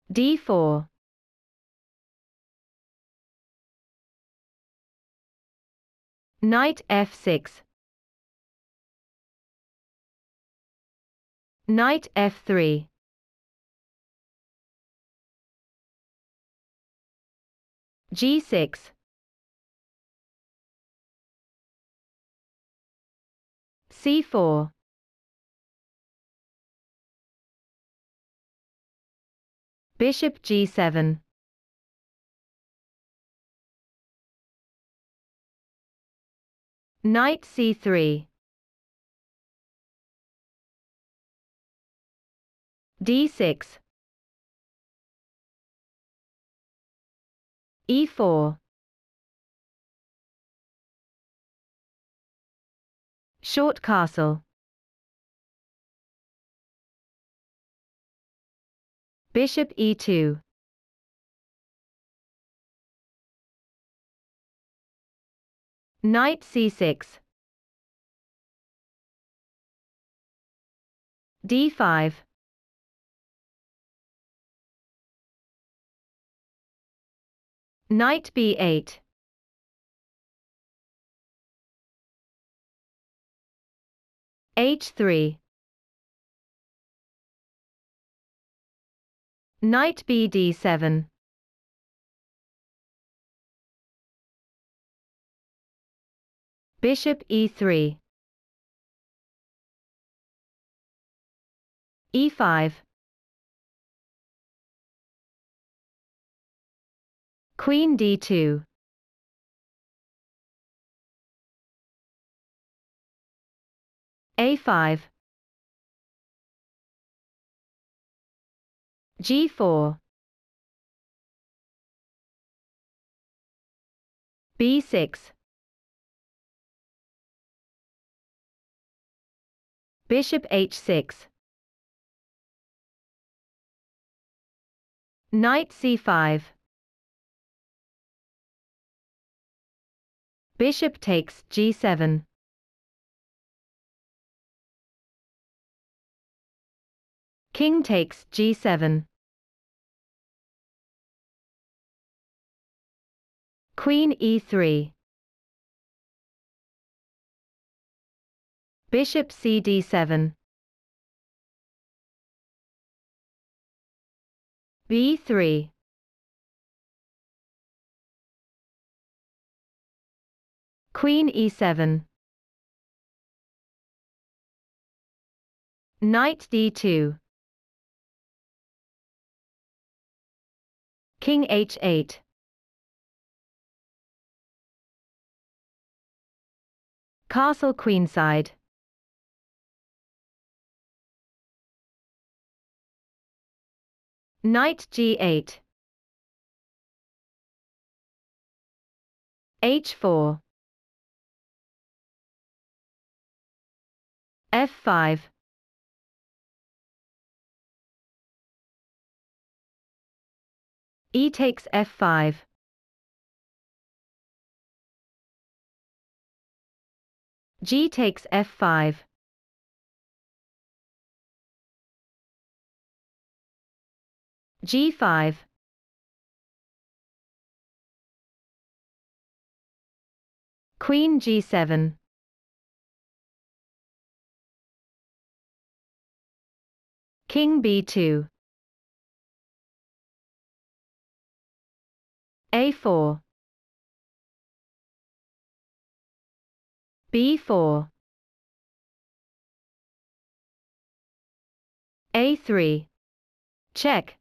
d4. Knight f6. Knight f3. g6. c4. Bishop g7. Knight c3. d6. e4. Short castle. Bishop e2. Knight c6. d5. Knight b8. h3. Knight bd7. Bishop e3. e5. Queen d2. a5. g4. b6. Bishop h6. Knight c5. Bishop takes g7. King takes g7. Queen e3. Bishop cd7. b3. Queen e7. Knight d2. King h8. Castle queenside. Knight g8. h4. f5. E takes f5. G takes f5. g5. Queen g7. King b2. a4. b4. a3. Check.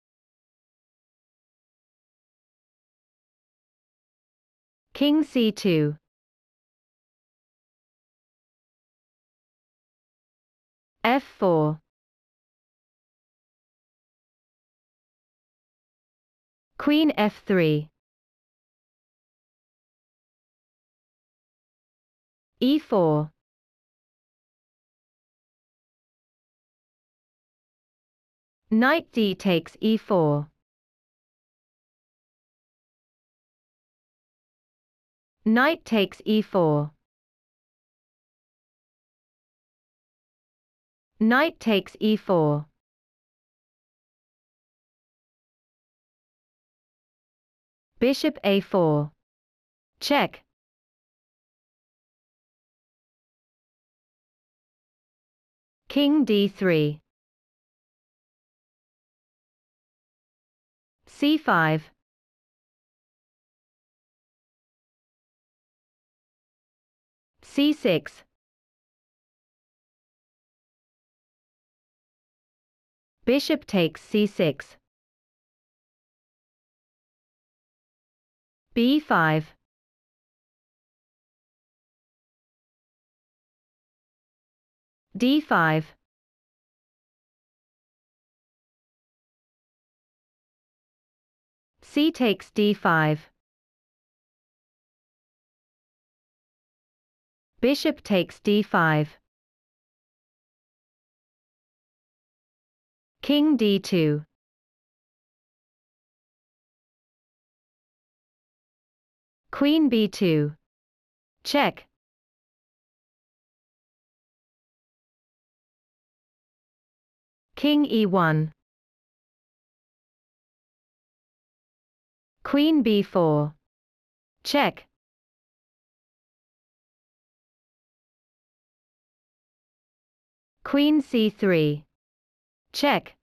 King c2. f4. Queen f3. e4. Knight d takes e4. Knight takes e4. Knight takes e4. Bishop a4. Check. King d3. c5. c6. Bishop takes c6. b5. d5. c takes d5. Bishop takes d5. King d2. Queen b2. Check. King e1. Queen b4. Check. Queen c3. Check.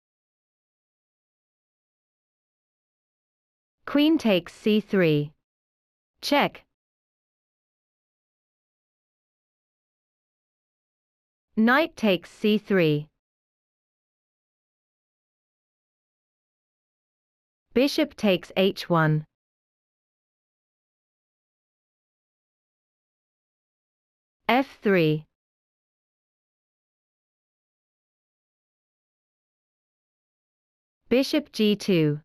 Queen takes c3. Check. Knight takes c3. Bishop takes h1. f3. Bishop g2.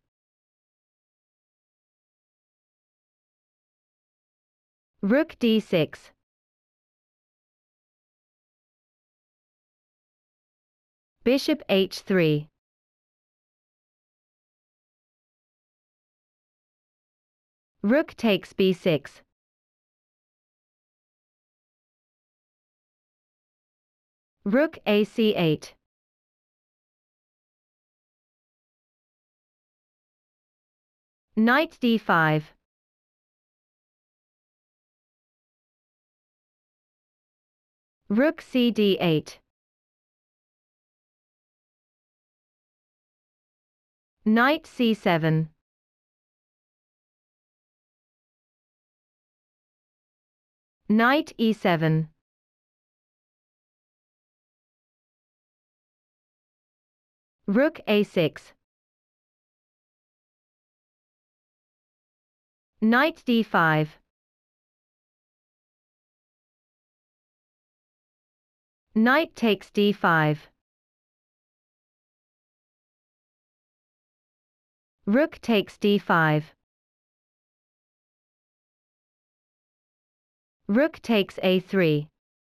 Rook d6. Bishop h3. Rook takes b6. Rook ac8. Knight d5. Rook cd8. Knight c7. Knight e7. Rook a6. Knight d5. Knight takes d5. Rook takes d5. Rook takes a3.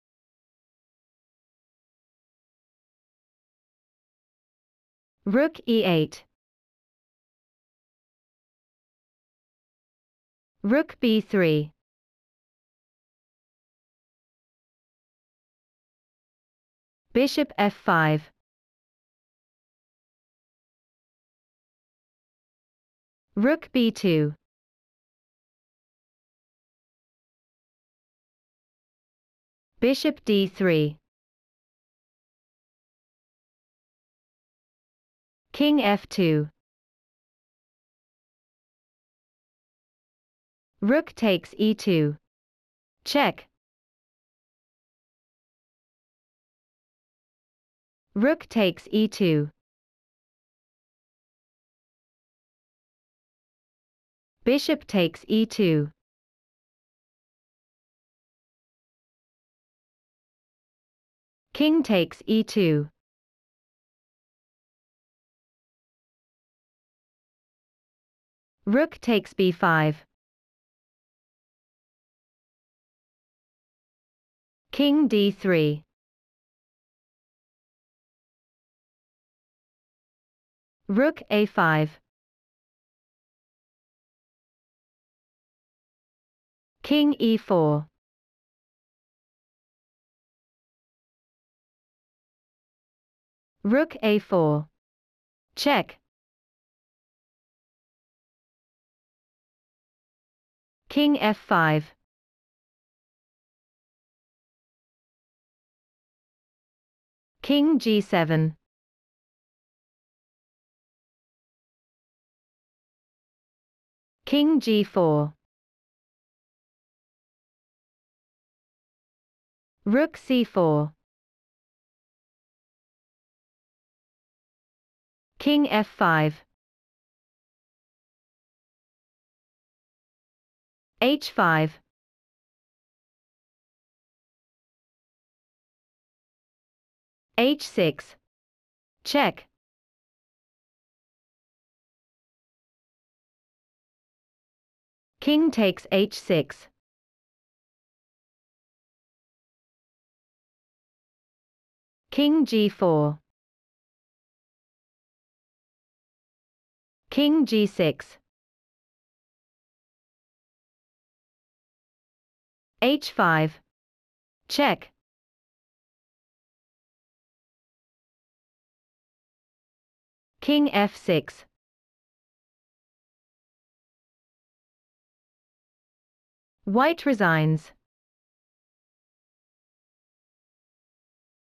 Rook e8. Rook b3. Bishop f5. Rook b2. Bishop d3. King f2. Rook takes e2. Check. Rook takes e2. Bishop takes e2. King takes e2. Rook takes b5. King d3. Rook a5. King e4. Rook a4. Check. King f5. King g7. King g4. Rook c4. King f5. h5. h6. Check. King takes h6. King g4. King g6. h5. Check. King f6. White resigns.